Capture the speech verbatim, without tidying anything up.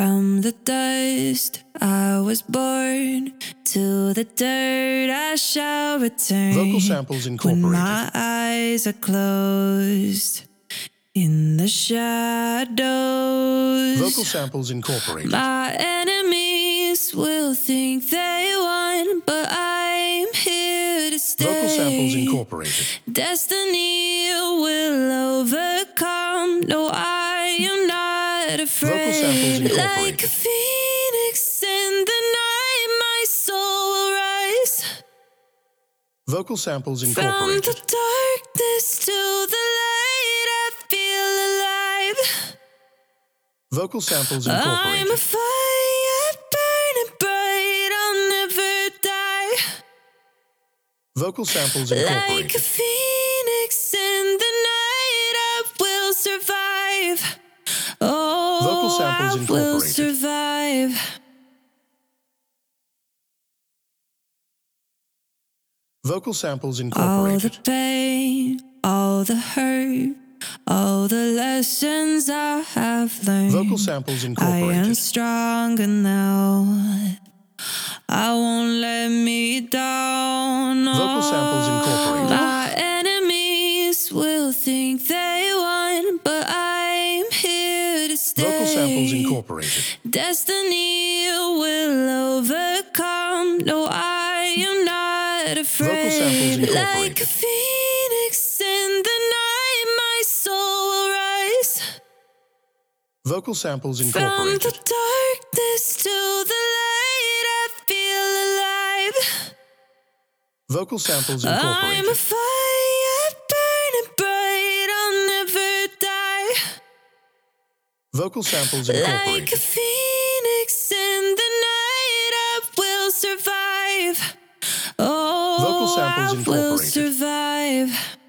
From the dust I was born, to the dirt I shall return. Vocal Samples Incorporated. When my eyes are closed in the shadows. Vocal Samples Incorporated. My enemies will think they won, but I'm here to stay. Vocal Samples Incorporated. Destiny will overcome. No, I am not afraid. Vocal Samples Incorporated. Like a phoenix in the night, my soul will rise. Vocal Samples From Incorporated. the darkness to the light, I feel alive. Vocal Samples I'm a Incorporated. fire burning bright, I'll never die. Vocal Samples Like a Incorporated. phoenix in the night, I will survive. Oh, Vocal Samples I will Incorporated. survive. Vocal Samples All the Incorporated. pain, all the hurt, all the lessons I have learned. Vocal Samples I am Incorporated. stronger now. I won't let me down. Vocal Samples Incorporated. My enemies will think they won, but I'm here to stay. Vocal Samples Incorporated. Destiny will overcome. No, I am not afraid. Vocal Samples Like Incorporated. a phoenix in the night, my soul will rise. Vocal Samples From Incorporated. the darkness to the light, I feel alive. Vocal Samples I'm a Incorporated. fire burning bright, I'll never die. Vocal Samples Like a Incorporated. phoenix in the night, I will survive. Oh, Vocal Samples I will Incorporated. survive.